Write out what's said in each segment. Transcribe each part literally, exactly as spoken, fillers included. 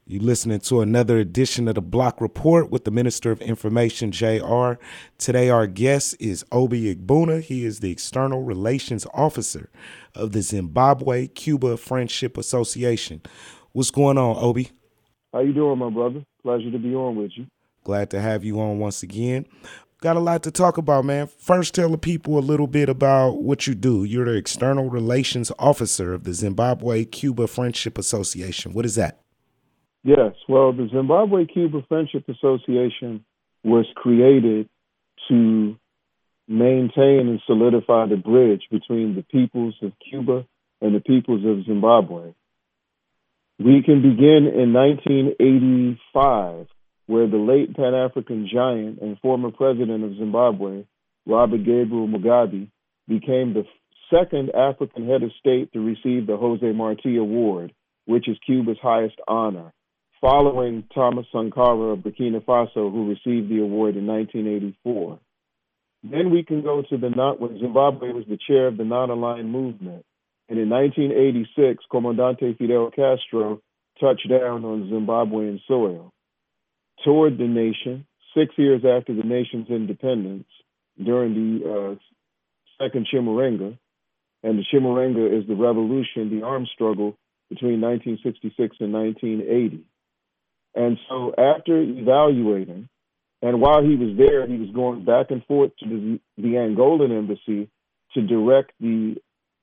You listening to another edition of the Block Report with the Minister of Information, J R. Today, our guest is Obi Egbuna. He is the External Relations Officer of the Zimbabwe-Cuba Friendship Association. What's going on, Obi? How you doing, my brother? Pleasure to be on with you. Glad to have you on once again. Got a lot to talk about, man. First, tell the people a little bit about what you do. You're the External Relations Officer of the Zimbabwe-Cuba Friendship Association. What is that? Yes, well, the Zimbabwe-Cuba Friendship Association was created to maintain and solidify the bridge between the peoples of Cuba and the peoples of Zimbabwe. We can begin in nineteen eighty-five, where the late Pan-African giant and former president of Zimbabwe, Robert Gabriel Mugabe, became the second African head of state to receive the Jose Marti Award, which is Cuba's highest honor, following Thomas Sankara of Burkina Faso, who received the award in nineteen eighty-four. Then we can go to the not when Zimbabwe was the chair of the non-aligned movement. And in nineteen eighty-six, Comandante Fidel Castro touched down on Zimbabwean soil. Toured the nation six years after the nation's independence during the uh, Second Chimurenga. And the Chimurenga is the revolution, the armed struggle between nineteen sixty-six and nineteen eighty. And so after evaluating, and while he was there, he was going back and forth to the, the Angolan embassy to direct the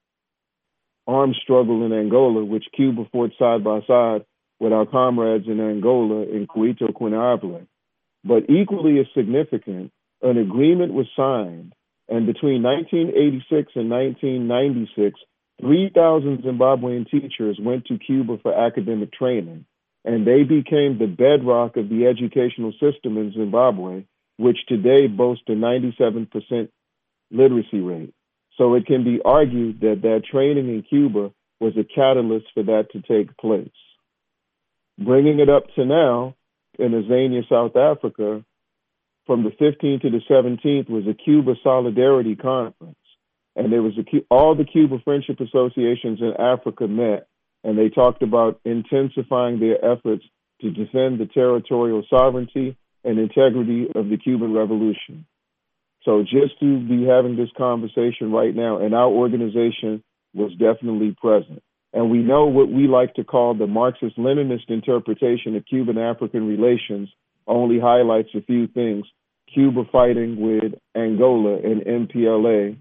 armed struggle in Angola, which Cuba fought side by side with our comrades in Angola in Cuito Cuinable. But equally as significant, an agreement was signed, and between nineteen eighty-six and nineteen ninety-six, three thousand Zimbabwean teachers went to Cuba for academic training, and they became the bedrock of the educational system in Zimbabwe, which today boasts a ninety-seven percent literacy rate. So it can be argued that that training in Cuba was a catalyst for that to take place. Bringing it up to now, in Azania, South Africa, from the fifteenth to the seventeenth was a Cuba Solidarity Conference. And there was a, all the Cuba Friendship Associations in Africa met, and they talked about intensifying their efforts to defend the territorial sovereignty and integrity of the Cuban Revolution. So just to be having this conversation right now, and our organization was definitely present. And we know what we like to call the Marxist-Leninist interpretation of Cuban-African relations only highlights a few things. Cuba fighting with Angola and M P L A,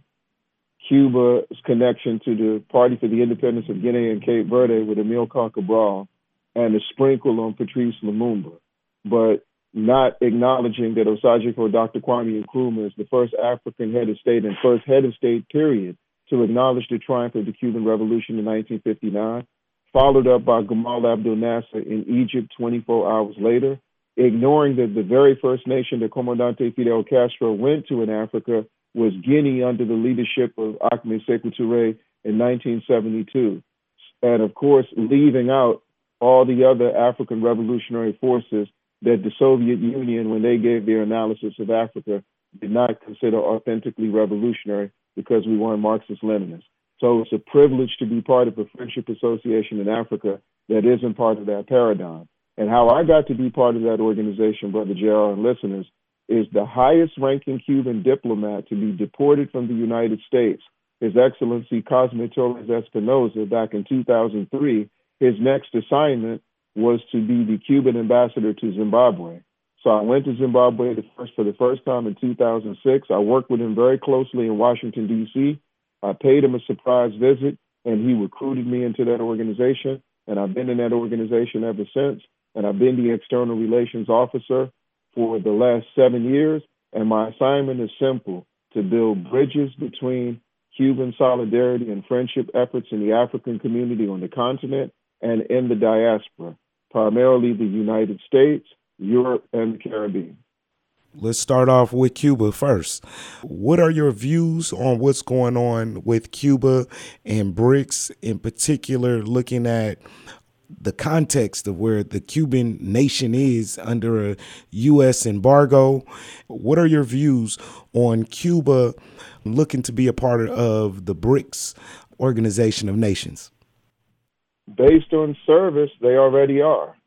Cuba's connection to the Party for the Independence of Guinea and Cape Verde with Amilcar Cabral, and a sprinkle on Patrice Lumumba, but not acknowledging that Osajiko Doctor Kwame Nkrumah is the first African head of state and first head of state, period, to acknowledge the triumph of the Cuban Revolution in nineteen fifty-nine, followed up by Gamal Abdel Nasser in Egypt twenty-four hours later, ignoring that the very first nation that Comandante Fidel Castro went to in Africa was Guinea under the leadership of Ahmed Sékou Touré in nineteen seventy-two. And of course, leaving out all the other African revolutionary forces that the Soviet Union, when they gave their analysis of Africa, did not consider authentically revolutionary because we weren't Marxist-Leninists. So it's a privilege to be part of a friendship association in Africa that isn't part of that paradigm. And how I got to be part of that organization, Brother J R and listeners, is the highest ranking Cuban diplomat to be deported from the United States, His Excellency Cosme Torres Espinosa, back in two thousand three. His next assignment was to be the Cuban ambassador to Zimbabwe. So I went to Zimbabwe the first, for the first time in two thousand six. I worked with him very closely in Washington, D C. I paid him a surprise visit, and he recruited me into that organization. And I've been in that organization ever since. And I've been the external relations officer for the last seven years. And my assignment is simple: to build bridges between Cuban solidarity and friendship efforts in the African community on the continent and in the diaspora, primarily the United States, Europe, and the Caribbean. Let's start off with Cuba first. What are your views on what's going on with Cuba and BRICS, in particular, looking at the context of where the Cuban nation is under a U S embargo? What are your views on Cuba looking to be a part of the BRICS Organization of Nations? Based on service, they already are.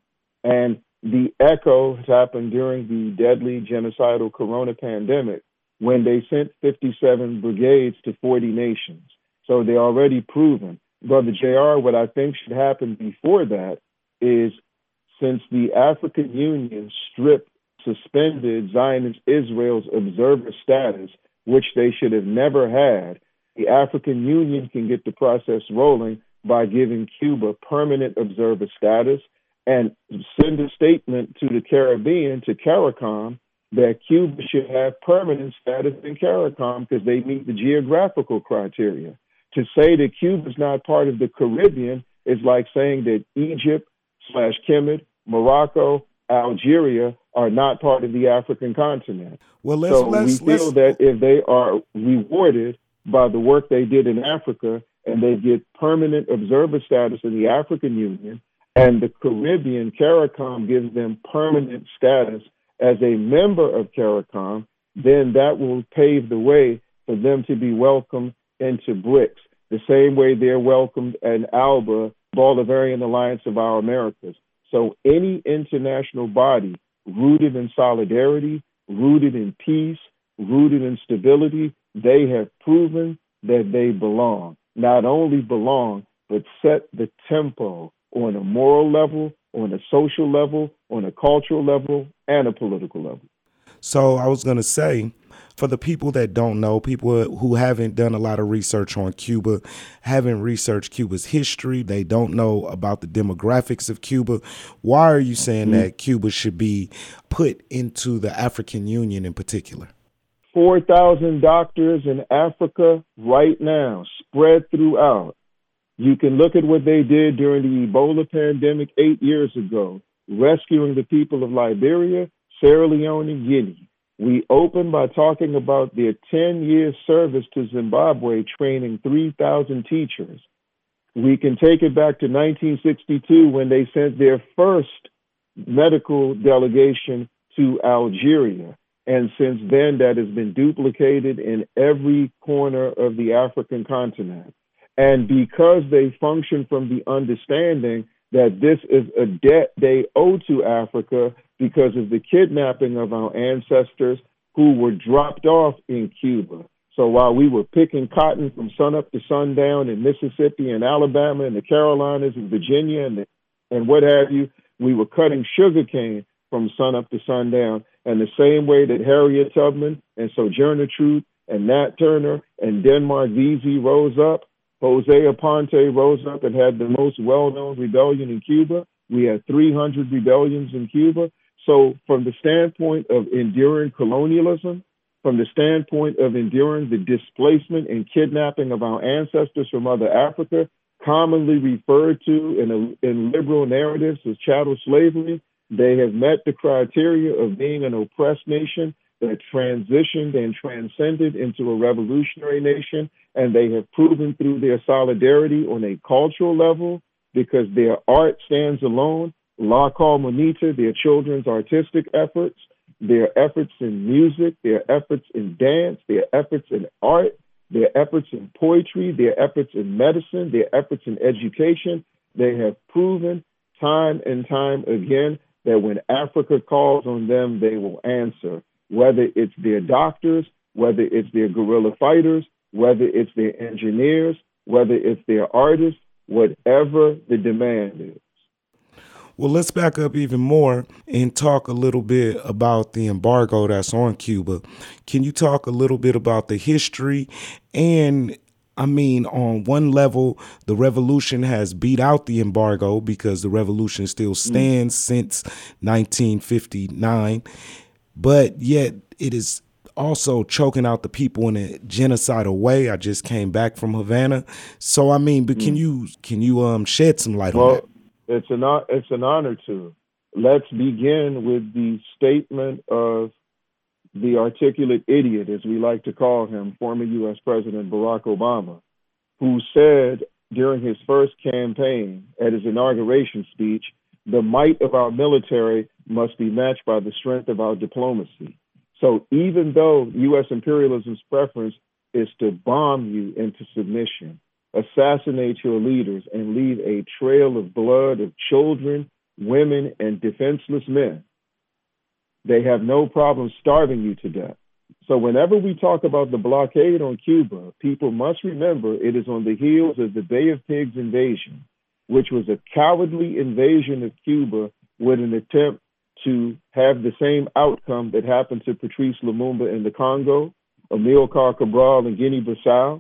And the echo has happened during the deadly genocidal corona pandemic when they sent fifty-seven brigades to forty nations. So they're already proven. Brother J R, what I think should happen before that is, since the African Union stripped, suspended Zionist Israel's observer status, which they should have never had, the African Union can get the process rolling by giving Cuba permanent observer status and send a statement to the Caribbean, to CARICOM, that Cuba should have permanent status in CARICOM because they meet the geographical criteria. To say that Cuba is not part of the Caribbean is like saying that Egypt slash Kemet, Morocco, Algeria are not part of the African continent. Well, let's, so let's, we feel let's... that if they are rewarded by the work they did in Africa and they get permanent observer status in the African Union, and the Caribbean, CARICOM, gives them permanent status as a member of CARICOM, then that will pave the way for them to be welcomed into BRICS, the same way they're welcomed in ALBA, Bolivarian Alliance of Our Americas. So any international body rooted in solidarity, rooted in peace, rooted in stability, they have proven that they belong. Not only belong, but set the tempo on a moral level, on a social level, on a cultural level, and a political level. So I was going to say, for the people that don't know, people who haven't done a lot of research on Cuba, haven't researched Cuba's history, they don't know about the demographics of Cuba, why are you saying mm-hmm. that Cuba should be put into the African Union in particular? four thousand doctors in Africa right now, spread throughout. You can look at what they did during the Ebola pandemic eight years ago, rescuing the people of Liberia, Sierra Leone, and Guinea. We opened by talking about their ten-year service to Zimbabwe, training three thousand teachers. We can take it back to nineteen sixty-two when they sent their first medical delegation to Algeria. And since then, that has been duplicated in every corner of the African continent. And because they function from the understanding that this is a debt they owe to Africa because of the kidnapping of our ancestors who were dropped off in Cuba. So while we were picking cotton from sunup to sundown in Mississippi and Alabama and the Carolinas and Virginia and, the, and what have you, we were cutting sugarcane from sunup to sundown. And the same way that Harriet Tubman and Sojourner Truth and Nat Turner and Denmark Vesey rose up, Jose Aponte rose up and had the most well-known rebellion in Cuba. We had three hundred rebellions in Cuba. So from the standpoint of enduring colonialism, from the standpoint of enduring the displacement and kidnapping of our ancestors from Mother Africa, commonly referred to in, a, in liberal narratives as chattel slavery, they have met the criteria of being an oppressed nation that transitioned and transcended into a revolutionary nation. And they have proven through their solidarity on a cultural level, because their art stands alone. La Calmonita, their children's artistic efforts, their efforts in music, their efforts in dance, their efforts in art, their efforts in poetry, their efforts in medicine, their efforts in education. They have proven time and time again that when Africa calls on them, they will answer, whether it's their doctors, whether it's their guerrilla fighters, whether it's their engineers, whether it's their artists, whatever the demand is. Well, let's back up even more and talk a little bit about the embargo that's on Cuba. Can you talk a little bit about the history? And I mean, on one level, the revolution has beat out the embargo because the revolution still stands mm. since nineteen fifty-nine. But yet it is also choking out the people in a genocidal way. I just came back from Havana. So, I mean, but can mm. you can you um shed some light well, on that? It's an, it's an honor to. Let's begin with the statement of the articulate idiot, as we like to call him, former U S President Barack Obama, who said during his first campaign at his inauguration speech, the might of our military must be matched by the strength of our diplomacy. So even though U S imperialism's preference is to bomb you into submission, assassinate your leaders, and leave a trail of blood of children, women, and defenseless men. They have no problem starving you to death. So whenever we talk about the blockade on Cuba, people must remember it is on the heels of the Bay of Pigs invasion, which was a cowardly invasion of Cuba with an attempt to have the same outcome that happened to Patrice Lumumba in the Congo, Amilcar Cabral in Guinea-Bissau,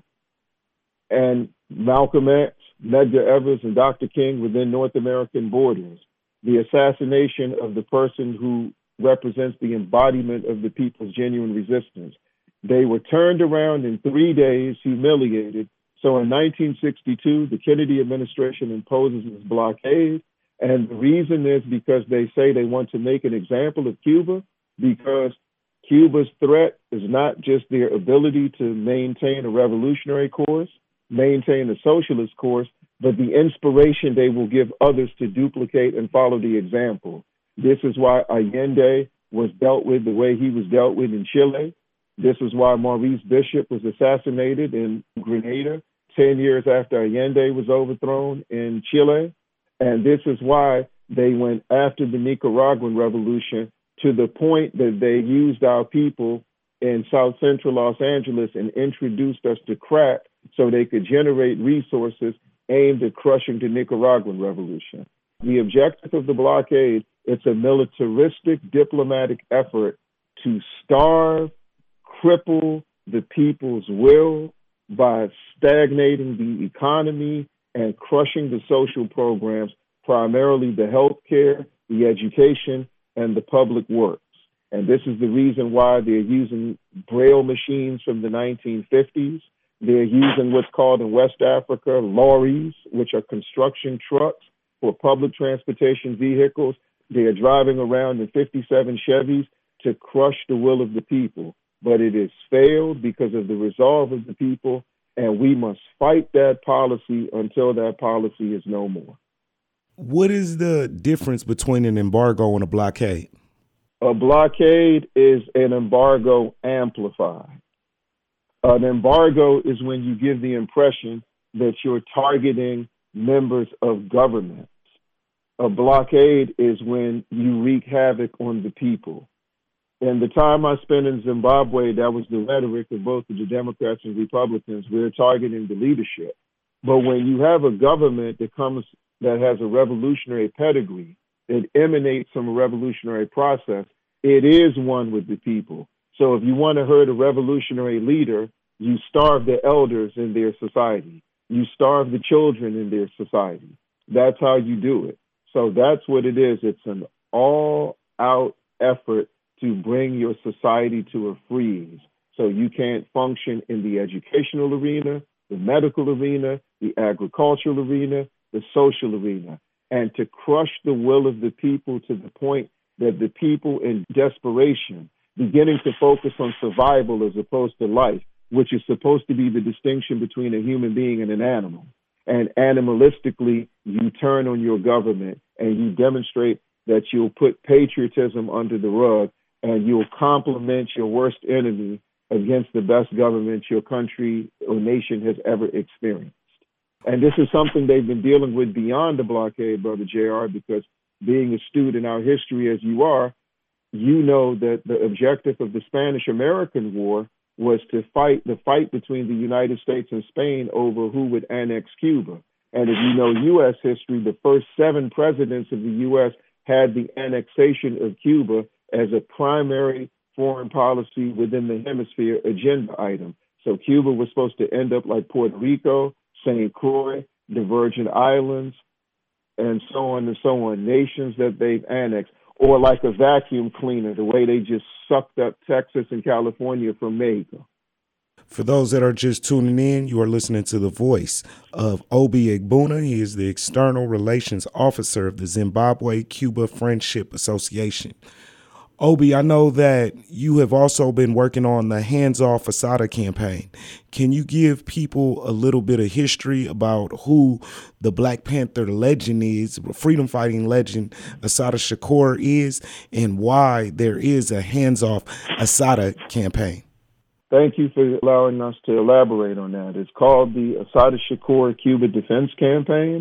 and Malcolm X, Medgar Evers, and Doctor King within North American borders. The assassination of the person who represents the embodiment of the people's genuine resistance. They were turned around in three days, humiliated. So in nineteen sixty-two, the Kennedy administration imposes this blockade. And the reason is because they say they want to make an example of Cuba, because Cuba's threat is not just their ability to maintain a revolutionary course, maintain a socialist course, but the inspiration they will give others to duplicate and follow the example. This is why Allende was dealt with the way he was dealt with in Chile. This is why Maurice Bishop was assassinated in Grenada ten years after Allende was overthrown in Chile. And this is why they went after the Nicaraguan revolution to the point that they used our people in South Central Los Angeles and introduced us to crack so they could generate resources aimed at crushing the Nicaraguan revolution. The objective of the blockade, it's a militaristic diplomatic effort to starve, cripple the people's will by stagnating the economy and crushing the social programs, primarily the healthcare, the education, and the public works. And this is the reason why they're using Braille machines from the nineteen fifties. They're using what's called in West Africa lorries, which are construction trucks for public transportation vehicles. They are driving around in fifty-seven Chevys to crush the will of the people. But it has failed because of the resolve of the people, and we must fight that policy until that policy is no more. What is the difference between an embargo and a blockade? A blockade is an embargo amplified. An embargo is when you give the impression that you're targeting members of government. A blockade is when you wreak havoc on the people. And the time I spent in Zimbabwe, that was the rhetoric of both the Democrats and Republicans. We're targeting the leadership. But when you have a government that comes that has a revolutionary pedigree, that emanates from a revolutionary process, it is one with the people. So if you want to hurt a revolutionary leader, you starve the elders in their society. You starve the children in their society. That's how you do it. So that's what it is. It's an all-out effort to bring your society to a freeze. So you can't function in the educational arena, the medical arena, the agricultural arena, the social arena, and to crush the will of the people to the point that the people in desperation, beginning to focus on survival as opposed to life, which is supposed to be the distinction between a human being and an animal. And animalistically, you turn on your government and you demonstrate that you'll put patriotism under the rug and you'll compliment your worst enemy against the best government your country or nation has ever experienced. And this is something they've been dealing with beyond the blockade, Brother J R, because being astute in our history as you are, you know that the objective of the Spanish-American War was to fight the fight between the United States and Spain over who would annex Cuba. And if you know U S history, the first seven presidents of the U S had the annexation of Cuba as a primary foreign policy within the hemisphere agenda item. So Cuba was supposed to end up like Puerto Rico, Saint Croix, the Virgin Islands, and so on and so on, nations that they've annexed, or like a vacuum cleaner, the way they just sucked up Texas and California from Mexico. For those that are just tuning in, you are listening to the voice of Obi Egbuna. He is the External Relations Officer of the Zimbabwe-Cuba Friendship Association. Obi, I know that you have also been working on the Hands Off Assata campaign. Can you give people a little bit of history about who the Black Panther legend is, freedom fighting legend Assata Shakur is, and why there is a Hands Off Assata campaign? Thank you for allowing us to elaborate on that. It's called the Assata Shakur Cuba Defense Campaign.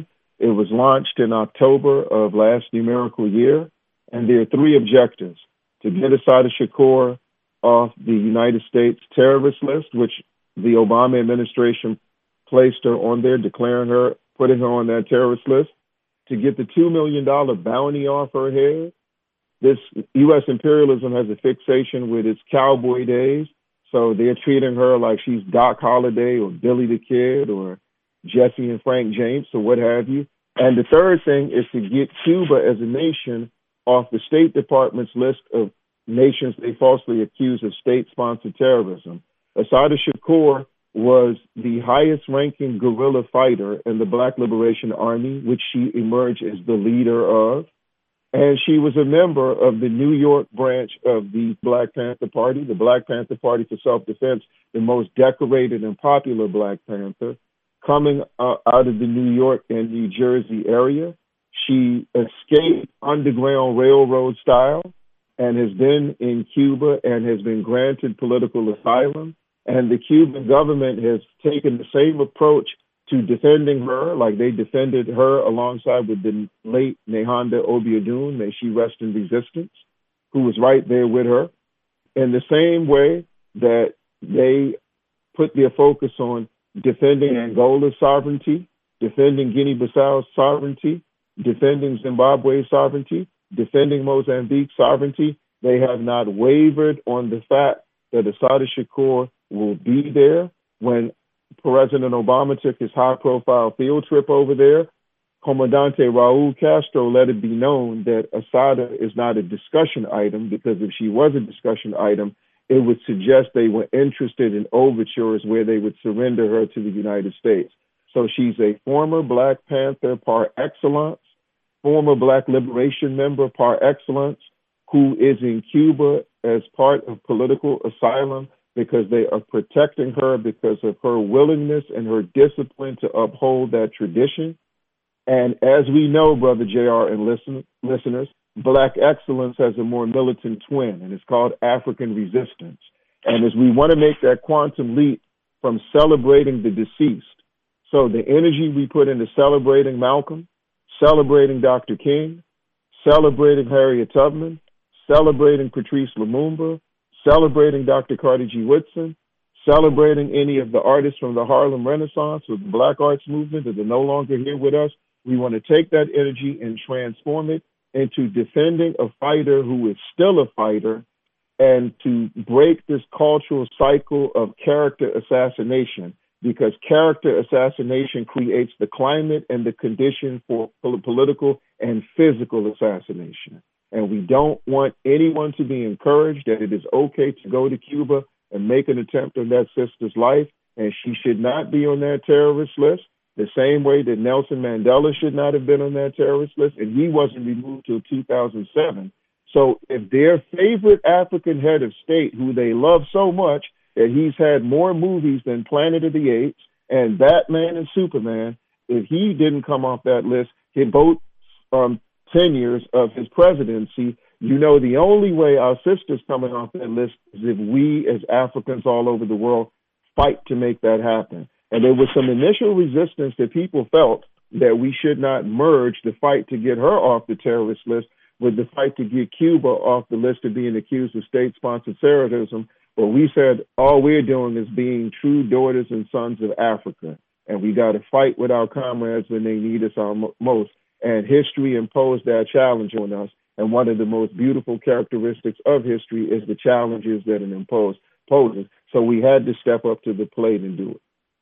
It was launched in October of last numerical year, and there are three objectives: to get Assata Shakur off the United States terrorist list, which the Obama administration placed her on there, declaring her, putting her on that terrorist list, to get the two million dollars bounty off her head. This U S imperialism has a fixation with its cowboy days, so they're treating her like she's Doc Holliday or Billy the Kid or Jesse and Frank James or what have you. And the third thing is to get Cuba as a nation off the State Department's list of nations they falsely accuse of state-sponsored terrorism. Assata Shakur was the highest-ranking guerrilla fighter in the Black Liberation Army, which she emerged as the leader of. And she was a member of the New York branch of the Black Panther Party, the Black Panther Party for Self-Defense, the most decorated and popular Black Panther, coming uh, out of the New York and New Jersey area. She escaped Underground Railroad style and has been in Cuba and has been granted political asylum. And the Cuban government has taken the same approach to defending her, like they defended her alongside with the late Nehanda Obiodun, may she rest in resistance, who was right there with her, in the same way that they put their focus on defending Angola's sovereignty, defending Guinea-Bissau's sovereignty, defending Zimbabwe's sovereignty, defending Mozambique's sovereignty. They have not wavered on the fact that Assata Shakur will be there. When President Obama took his high-profile field trip over there, Comandante Raul Castro let it be known that Assata is not a discussion item, because if she was a discussion item, it would suggest they were interested in overtures where they would surrender her to the United States. So she's a former Black Panther par excellence, former Black Liberation member par excellence, who is in Cuba as part of political asylum because they are protecting her because of her willingness and her discipline to uphold that tradition. And as we know, Brother J R and listen, listeners, Black excellence has a more militant twin, and it's called African resistance. And as we want to make that quantum leap from celebrating the deceased, so the energy we put into celebrating Malcolm, celebrating Doctor King, celebrating Harriet Tubman, celebrating Patrice Lumumba, celebrating Doctor Carter G. Woodson, celebrating any of the artists from the Harlem Renaissance or the Black Arts Movement that are no longer here with us, we want to take that energy and transform it into defending a fighter who is still a fighter, and to break this cultural cycle of character assassination, because character assassination creates the climate and the condition for political and physical assassination. And we don't want anyone to be encouraged that it is okay to go to Cuba and make an attempt on that sister's life, and she should not be on that terrorist list, the same way that Nelson Mandela should not have been on that terrorist list, and he wasn't removed till two thousand seven. So if their favorite African head of state, who they love so much, that he's had more movies than Planet of the Apes and Batman and Superman, if he didn't come off that list, he both um, ten years of his presidency, you know the only way our sister's coming off that list is if we as Africans all over the world fight to make that happen. And there was some initial resistance that people felt that we should not merge the fight to get her off the terrorist list with the fight to get Cuba off the list of being accused of state-sponsored terrorism. But we said all we're doing is being true daughters and sons of Africa. And we got to fight with our comrades when they need us our mo- most. And history imposed that challenge on us. And one of the most beautiful characteristics of history is the challenges that it imposed, poses. So we had to step up to the plate and do it.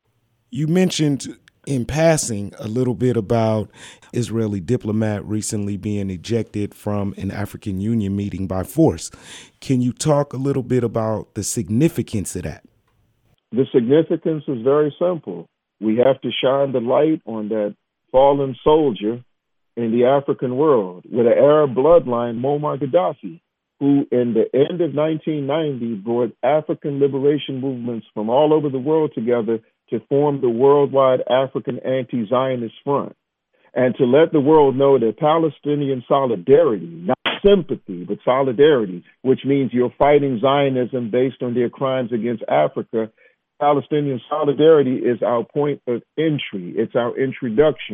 You mentioned in passing a little bit about Israeli diplomat recently being ejected from an African Union meeting by force. Can you talk a little bit about the significance of that? The significance is very simple. We have to shine the light on that fallen soldier in the African world with an Arab bloodline, Muammar Gaddafi, who in the end of nineteen ninety brought African liberation movements from all over the world together to form the worldwide African anti-Zionist front, and to let the world know that Palestinian solidarity, not sympathy, but solidarity, which means you're fighting Zionism based on their crimes against Africa. Palestinian solidarity is our point of entry. It's our introduction.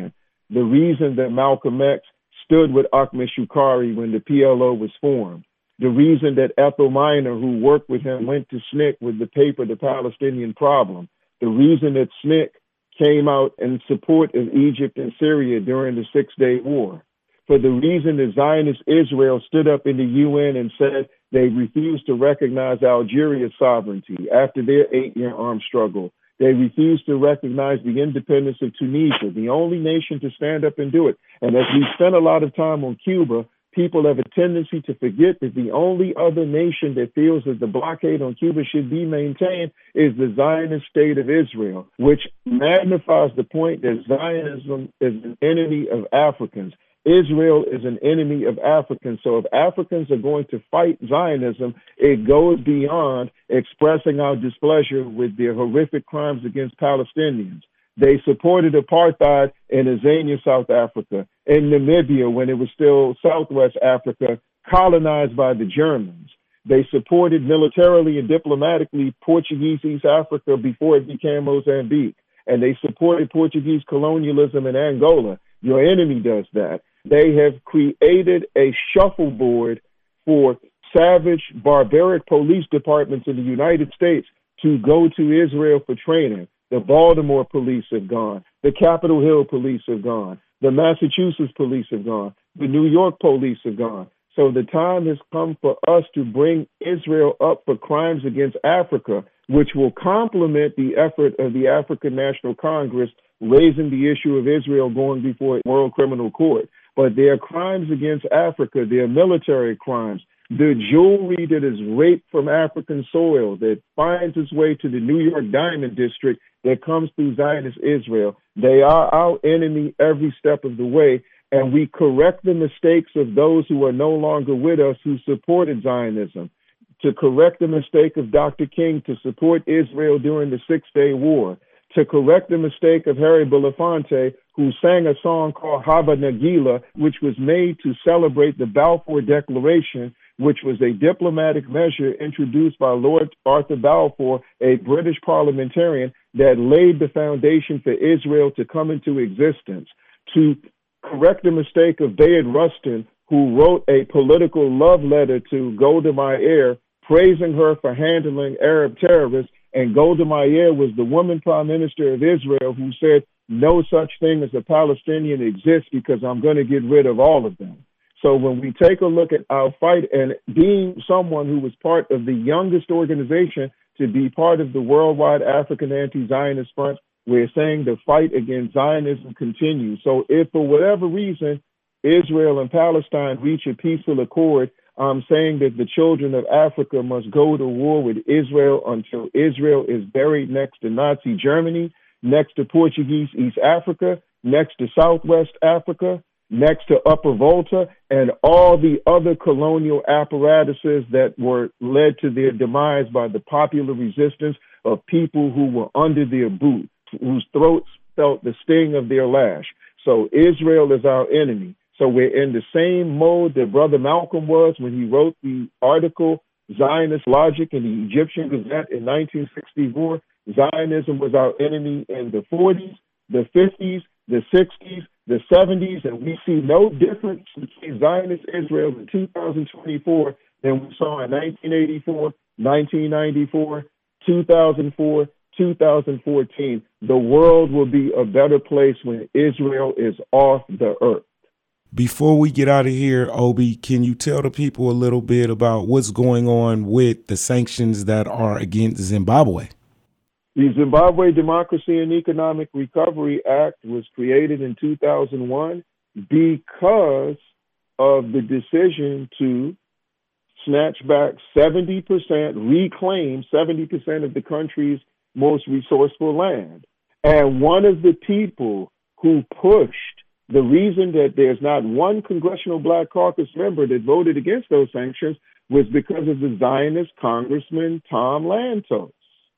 the reason that Malcolm X stood with Ahmed Shukari when the P L O was formed, the reason that Ethel Minor, who worked with him, went to S N C C with the paper, The Palestinian Problem, the reason that S N C C came out in support of Egypt and Syria during the Six-Day War, for the reason that Zionist Israel stood up in the U N and said they refused to recognize Algeria's sovereignty after their eight-year armed struggle. They refused to recognize the independence of Tunisia, the only nation to stand up and do it. And as we spent a lot of time on Cuba, people have a tendency to forget that the only other nation that feels that the blockade on Cuba should be maintained is the Zionist state of Israel, which magnifies the point that Zionism is an enemy of Africans. Israel is an enemy of Africans. So if Africans are going to fight Zionism, it goes beyond expressing our displeasure with their horrific crimes against Palestinians. They supported apartheid in Azania, South Africa, in Namibia when it was still Southwest Africa, colonized by the Germans. They supported militarily and diplomatically Portuguese East Africa before it became Mozambique. And they supported Portuguese colonialism in Angola. Your enemy does that. They have created a shuffleboard for savage, barbaric police departments in the United States to go to Israel for training. The Baltimore police have gone. The Capitol Hill police have gone. The Massachusetts police have gone. The New York police have gone. So the time has come for us to bring Israel up for crimes against Africa, which will complement the effort of the African National Congress raising the issue of Israel going before a World Criminal Court. But there are crimes against Africa. There are military crimes. The jewelry that is raped from African soil that finds its way to the New York Diamond District that comes through Zionist Israel. They are our enemy every step of the way. And we correct the mistakes of those who are no longer with us who supported Zionism, to correct the mistake of Doctor King to support Israel during the Six-Day War, to correct the mistake of Harry Belafonte, who sang a song called Haba Nagila, which was made to celebrate the Balfour Declaration, which was a diplomatic measure introduced by Lord Arthur Balfour, a British parliamentarian that laid the foundation for Israel to come into existence, to correct the mistake of Bayard Rustin, who wrote a political love letter to Golda Meir, praising her for handling Arab terrorists. And Golda Meir was the woman prime minister of Israel who said, no such thing as a Palestinian exists because I'm going to get rid of all of them. So when we take a look at our fight, and being someone who was part of the youngest organization to be part of the Worldwide African Anti-Zionist Front, we're saying the fight against Zionism continues. So if for whatever reason Israel and Palestine reach a peaceful accord, I'm saying that the children of Africa must go to war with Israel until Israel is buried next to Nazi Germany, next to Portuguese East Africa, next to Southwest Africa, next to Upper Volta, and all the other colonial apparatuses that were led to their demise by the popular resistance of people who were under their boot, whose throats felt the sting of their lash. So Israel is our enemy. So we're in the same mode that Brother Malcolm was when he wrote the article, Zionist Logic, in the Egyptian Gazette in nineteen sixty-four. Zionism was our enemy in the forties, the fifties, the sixties, the seventies, and we see no difference between Zionist Israel in two thousand twenty-four than we saw in nineteen eighty-four, nineteen ninety-four, two thousand four, two thousand fourteen. The world will be a better place when Israel is off the earth. Before we get out of here, Obi, can you tell the people a little bit about what's going on with the sanctions that are against Zimbabwe? The Zimbabwe Democracy and Economic Recovery Act was created in two thousand one because of the decision to snatch back seventy percent, reclaim seventy percent of the country's most resourceful land. And one of the people who pushed the reason that there's not one Congressional Black Caucus member that voted against those sanctions was because of the Zionist Congressman Tom Lantos,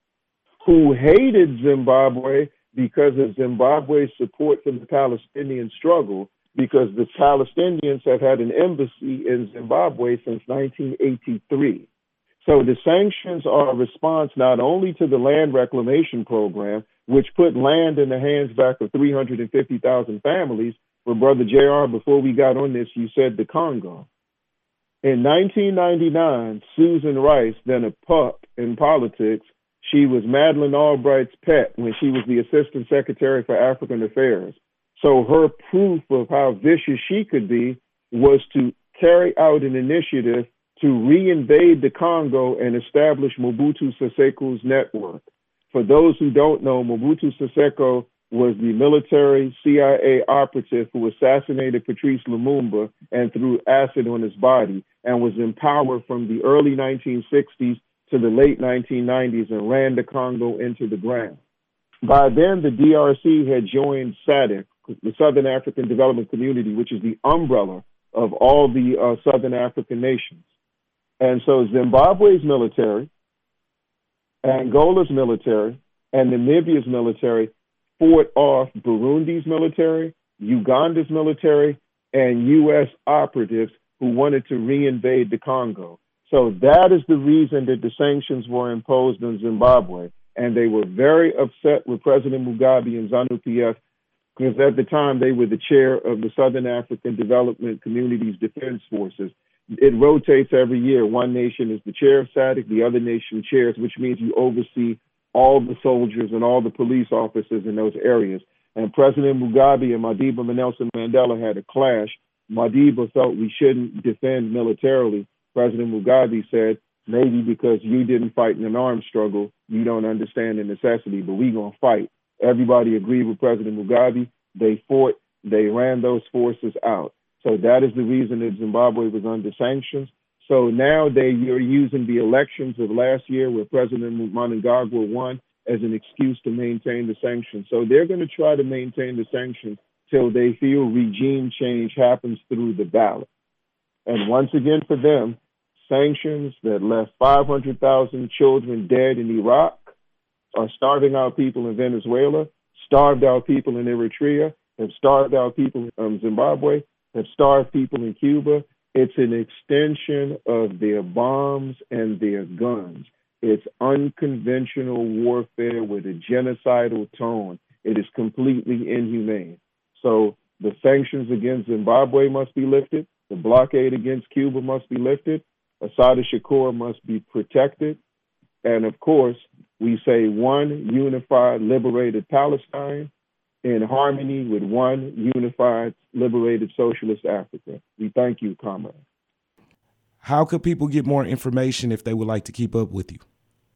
who hated Zimbabwe because of Zimbabwe's support for the Palestinian struggle, because the Palestinians have had an embassy in Zimbabwe since nineteen eighty-three. So the sanctions are a response not only to the land reclamation program, which put land in the hands back of three hundred fifty thousand families, but Brother J R, before we got on this, you said the Congo. In nineteen ninety-nine, Susan Rice, then a pup in politics, she was Madeleine Albright's pet when she was the Assistant Secretary for African Affairs. So her proof of how vicious she could be was to carry out an initiative to re-invade the Congo and establish Mobutu Seseko's network. For those who don't know, Mobutu Seseko was the military C I A operative who assassinated Patrice Lumumba and threw acid on his body, and was in power from the early nineteen sixties to the late nineteen nineties and ran the Congo into the ground. By then, the D R C had joined SADC, the Southern African Development Community, which is the umbrella of all the uh, Southern African nations. And so Zimbabwe's military, Angola's military, and Namibia's military fought off Burundi's military, Uganda's military, and U S operatives who wanted to reinvade the Congo. So that is the reason that the sanctions were imposed on Zimbabwe. And they were very upset with President Mugabe and ZANU-P F, because at the time they were the chair of the Southern African Development Community's Defense Forces. It rotates every year. One nation is the chair of SADC, the other nation chairs, which means you oversee all the soldiers and all the police officers in those areas. And President Mugabe and Madiba Nelson Mandela had a clash. Madiba felt we shouldn't defend militarily. President Mugabe said, maybe because you didn't fight in an armed struggle, you don't understand the necessity, but we gonna fight. Everybody agreed with President Mugabe. They fought, they ran those forces out. So that is the reason that Zimbabwe was under sanctions. So now they are using the elections of last year where President Mnangagwa won as an excuse to maintain the sanctions. So they're going to try to maintain the sanctions till they feel regime change happens through the ballot. And once again for them, sanctions that left five hundred thousand children dead in Iraq, are starving out people in Venezuela, starved out people in Eritrea, have starved out people in Zimbabwe, have starved people in Cuba. It's an extension of their bombs and their guns. It's unconventional warfare with a genocidal tone. It is completely inhumane. So the sanctions against Zimbabwe must be lifted. The blockade against Cuba must be lifted. Assata Shakur must be protected. And of course, we say one unified, liberated Palestine in harmony with one unified, liberated socialist Africa. We thank you, comrade. How could people get more information if they would like to keep up with you?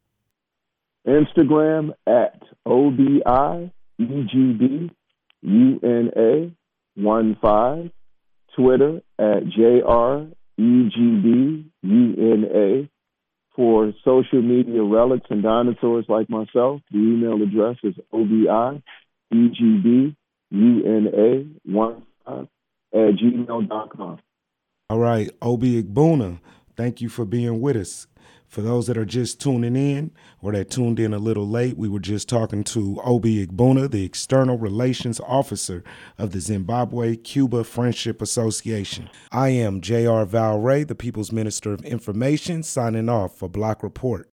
Instagram at O B I E G B U N A one five. Twitter at J R E G B U N A. For social media relics and dinosaurs like myself, the email address is O B I E G B U N A one five at gmail dot com. All right, Obi Igbuna, thank you for being with us. For those that are just tuning in or that tuned in a little late, we were just talking to Obi Igbuna, the External Relations Officer of the Zimbabwe-Cuba Friendship Association. I am J R Valray, the People's Minister of Information, signing off for Block Report.